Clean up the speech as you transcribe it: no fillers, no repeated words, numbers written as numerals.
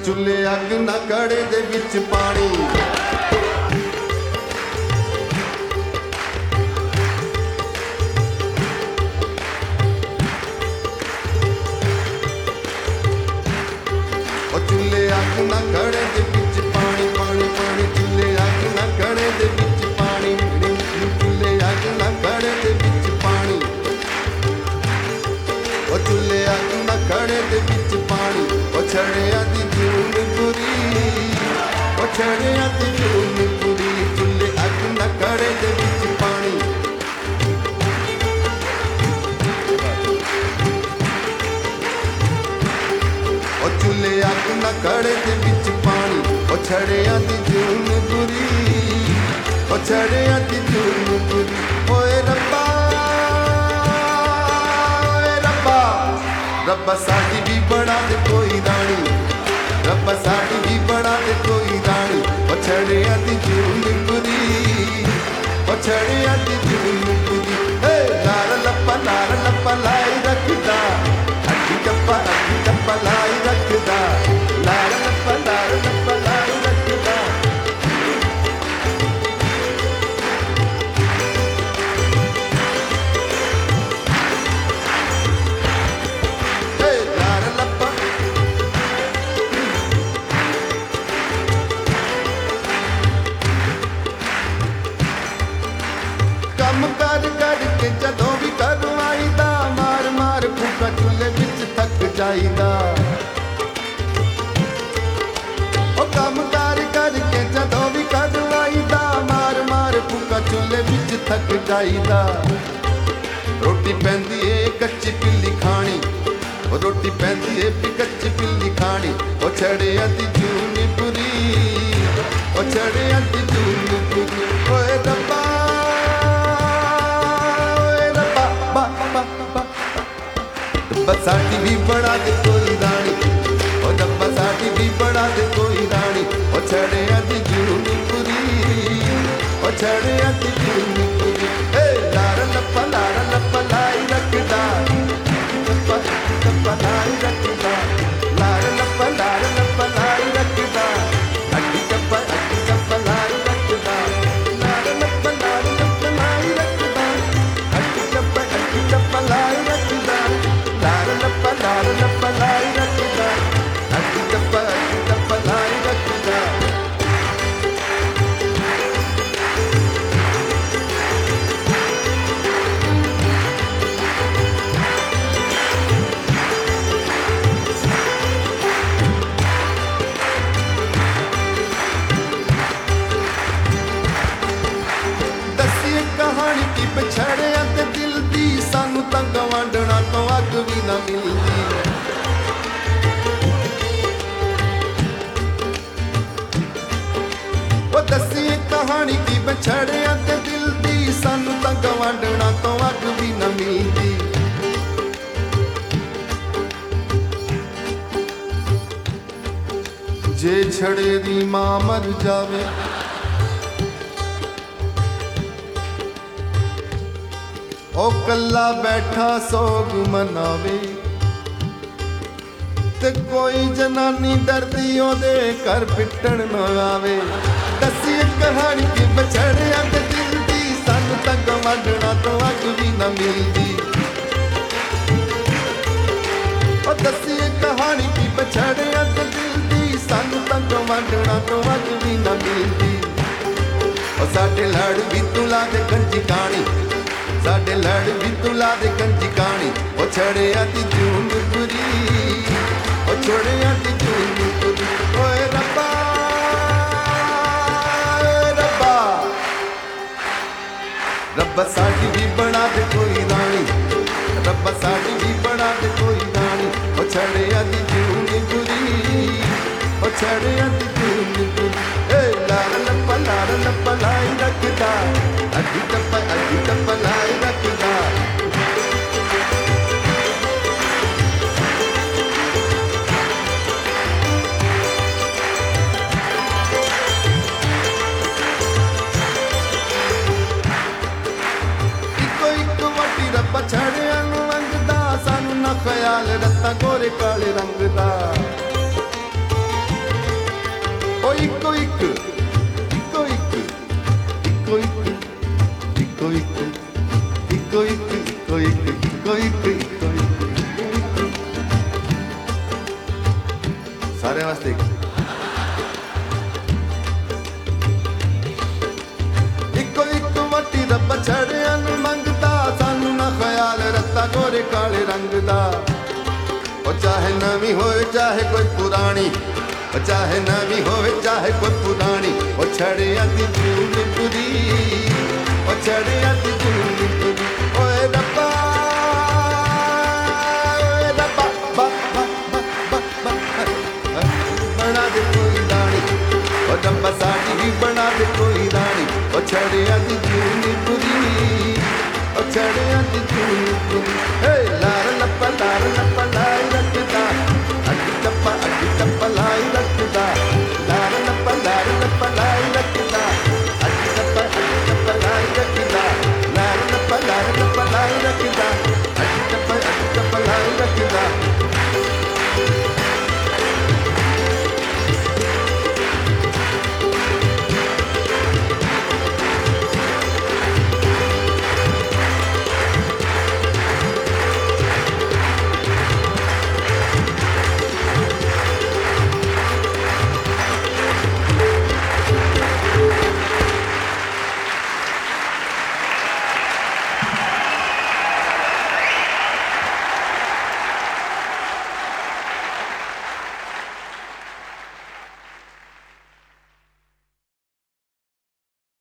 ਚੁੱਲ੍ਹੇ ਅੱਗ ਨਾ ਕੜੇ ਦੇ ਵਿੱਚ ਪਾਣੀ ਉਹ ਚੁੱਲ੍ਹੇ ਅੱਗ ਨਾ ਕੜੇ ਦੇ ਵਿੱਚ ਪਾਣੀ ਪਾਣੀ ਪਾਣੀ ਚੁੱਲ੍ਹੇ ਅੱਗ ਨਾ ਕੜੇ ਦੇ ਵਿੱਚ ਪਾਣੀ ਚੁੱਲ੍ਹੇ ਅੱਗ ਨਾ ਕੜੇ ਦੇ ਵਿੱਚ ਪਾਣੀ ਉਹ ਚੁੱਲ੍ਹੇ ਅੱਗ ਨਾ ਕੜੇ ਦੇ ਵਿੱਚ ਪਾਣੀ ਉਹ ਛੜਿਆਂ ਦੀ ਜੂਨ ਪੂਰੀ ਉਹ ਛੜਿਆਂ ਦੀ ਜੂਨ ਪੂਰੀ ਚੁੱਲ੍ਹੇ ਅੱਗ ਨਾ ਕੜੇ ਦੇ ਵਿੱਚ ਪਾਣੀ ਉਹ ਚੁੱਲ੍ਹੇ ਅੱਗ ਨਾ ਕੜੇ ਦੇ ਵਿੱਚ ਪਾਣੀ ਉਹ ਛੜਿਆਂ ਦੀ ਜੂਨ ਪੂਰੀ ਉਹ ਛੜਿਆਂ ਦੀ ਜੂਨ ਪੂਰੀ ਓਏ ਰੱਬਾ ਰੱਬਾ ਸਾਡੀ ਵੀ ਬਣਾ ਦੇ ਕੋਈ ਰਾਣੀ ਰੱਬਾ ਸਾਡੀ ਵੀ ਬਣਾ ਦੇ ਕੋਈ ਰਾਣੀ ਉਹ ਛੜਿਆਂ ਦੀ ਜੂਨ ਪੂਰੀ ਉਹ ਛੜਿਆਂ ਦੀ ਜੂਨ ਪੂਰੀ ਏ ਲਾਲ ਲੱਪਾ ਲਾਈ ਰੱਖਦਾ ਅੱਖੀ ਟੱਪਾ ਲਾਈ ਰੱਖਦਾ ਲਾਲ ਲੱਪਾ ਲਾਈ ਰੱਖਦਾ ਕੰਮ ਕਰ ਕੇ ਜਦੋਂ ਵੀ ਘਰੋਂ ਆਈਦਾ ਮਾਰ ਫੂਕਾ ਚੁੱਲ੍ਹੇ ਵਿੱਚ ਥੱਕ ਜਾਈਦਾ ਉਹ ਕੰਮ ਕਰ ਕੇ ਜਦੋਂ ਵੀ ਘਰੋਂ ਆਈਦਾ ਮਾਰ ਫੂਕਾ ਚੁੱਲ੍ਹੇ ਵਿੱਚ ਥੱਕ ਜਾਈਦਾ ਰੋਟੀ ਪੈਂਦੀ ਏ ਕੱਚੀ ਪਿੱਲੀ ਖਾਣੀ ਉਹ ਰੋਟੀ ਪੈਂਦੀ ਏ ਕੱਚੀ ਪਿੱਲੀ ਖਾਣੀ ਉਹ ਛੜਿਆਂ ਦੀ ਜੂਨ ਪੂਰੀ ਉਹ ਛੜਿਆਂ ਦੀ ਜੂਨ ਪੂਰੀ ਓਏ ਰੱਬਾ ਰੱਬਾ ਸਾਡੀ ਵੀ ਬਣਾ ਦੇ ਕੋਈ ਰਾਣੀ ਉਹ ਰੱਬਾ ਸਾਡੀ ਵੀ ਬਣਾ ਦੇ ਕੋਈ ਰਾਣੀ ਉਹ ਛੜਿਆਂ ਦੀ ਜੂਨ ਪੂਰੀ ਉਹ ਛੜਿਆਂ ਦੀ ਜੂਨ ਪੂਰੀ ਏ ਲਾਲ ਲੱਪਾ ਲਾਈ ਰੱਖਦਾ ਲੱਪਾ ਲਾਈ ਰੱਖਦਾ ਲਾਲ ਲੱਪਾ ਲਾਈ ਰੱਖਦਾ ਅੱਡੀ ਟੱਪਾ ਲਾਈ ਰੱਖਦਾ ਲਾਲ ਲੱਪਾ ਲਾਈ ਰੱਖਦਾ ਅੱਡੀ ਟੱਪਾ ਲਾਈ ਰੱਖਦਾ ਲਾਲ ਲੱਪਾ ਲਾਈ ਰੱਖਦਾ ਅੱਡੀ ਟੱਪਾ ਲਾਈ ਰੱਖਦਾ ਦੱਸੀਏ ਕਹਾਣੀ ਕੀ ਪਛੜਿਆਂ ਤੇ ਦਿਲ ਦੀ ਸਾਨੂੰ ਤਾਂ ਗਵਾਂਢਣਾ ਤੋਂ ਅੱਗ ਵੀ ਨਾ ਮਿਲਦੀ ਉਹ ਦੱਸੀਏ ਕਹਾਣੀ ਕੀ ਪਛੜਿਆਂ ਤੇ ਦਿਲ ਦੀ ਸਾਨੂੰ ਤਾਂ ਗਵਾਂਢਣਾ ਤੋਂ ਅੱਗ ਵੀ ਨਾ ਮਿਲਦੀ ਜੇ ਛੜੇ ਦੀ ਮਾਂ ਮਰ ਜਾਵੇ ਉਹ ਕੱਲਾ ਬੈਠਾ ਸੋਗ ਮਨਾਵੇ ਤੇ ਕੋਈ ਜਨਾਨੀ ਡਰਦੀ ਉਹਦੇ ਘਰ ਪਿੱਟਣ ਨਾ ਆਵੇ ਦੱਸੀ ਕਹਾਣੀ ਕਿ ਬਛੜਿਆਂ ਦੇ ਦਿਲ ਦੀ ਸਾਨੂੰ ਤਾਂ ਗਵਾਂਢਣਾ ਤੋਂ ਅੱਗ ਵੀ ਨਾ ਮਿਲਦੀ ਉਹ ਦੱਸੀ ਕਹਾਣੀ ਕਿ ਬਛੜਿਆਂ ਦੇ ਦਿਲ ਦੀ ਸਾਨੂੰ ਤਾਂ ਗਵਾਂਢਣਾ ਤੋਂ ਅੱਗ ਵੀ ਨਾ ਮਿਲਦੀ ਉਹ ਸਾਡੇ ਲੜ ਵੀ ਤੂੰ ਲਾ ਦੇ ਕੰਜੀ ਕਾਣੀ ਸਾਡੇ ਲੜ ਵੀ ਤੂੰ ਲਾ ਦੇ ਕੰਜੀ ਕਾਣੀ ਉਹ ਛੜਿਆਂ ਦੀ ਜੂਨ ਪੂਰੀ ਉਹ ਛੜਿਆਂ ਦੀ ਜੂਨ ਪੂਰੀ ਓਏ ਰੱਬਾ ਰੱਬਾ ਸਾਡੀ ਵੀ ਬਣਾ ਦੇ ਕੋਈ ਰਾਣੀ ਰੱਬਾ ਸਾਡੀ ਵੀ ਬਣਾ ਦੇ ਕੋਈ ਰਾਣੀ ਉਹ ਛੜਿਆਂ ਦੀ ਜੂਨ ਪੂਰੀ ਉਹ ਛੜਿਆਂ ਦੀ ਜੂਨ ਪੂਰੀ ਏ ਲਾਲ ਲੱਪਾ ਲਾਈ ਰੱਖਦਾ ਅੱਡੀ ਟੱਪਾ ਲਾਈ ਰੱਖਦਾ ਇੱਕੋ ਵਾਟੀ ਰੱਬਾ ਛੜਿਆਂ ਨੂੰ ਵੰਡਦਾ ਸਾਨੂੰ ਨਾ ਖਿਆਲ ਰੱਤਾ ਗੋਰੇ ਕਾਲੇ ਰੰਗ ਦਾ ਸਾਰਿਆਂ ਵਾਸਤੇ ਇੱਕੋ ਇੱਕ ਵੱਟੀ ਰੱਬ ਛੜਿਆਂ ਨੂੰ ਮੰਗਦਾ ਸਾਨੂੰ ਨਾ ਖਿਆਲ ਰੱਤਾ ਗੋਰੇ ਕਾਲੇ ਰੰਗ ਦਾ ਉਹ ਚਾਹੇ ਨਵੀਂ ਹੋਵੇ ਚਾਹੇ ਕੋਈ ਪੁਰਾਣੀ ਉਹ ਚਾਹੇ ਨਵੀਂ ਹੋਵੇ ਚਾਹੇ ਕੋਈ ਪੁਰਾਣੀ ਉਹ ਛੜਿਆਂ ਦੀ ਜੂਨ ਪੂਰੀ ਉਹ ਛੜਿਆਂ ਦੀ ਜੂਨ ਪੂਰੀ ਓਏ ਰੱਬਾ ਬਣਾ ਦੇ ਕੋਈ ਰਾਣੀ ਉਹ ਰੱਬਾ ਸਾਡੀ ਵੀ ਬਣਾ ਦੇ ਕੋਈ ਰਾਣੀ ਉਹ ਛੜਿਆਂ ਦੀ ਜੂਨ ਪੂਰੀ ਉਹ ਛੜਿਆਂ ਦੀ ਜੂਨ ਪੂਰੀ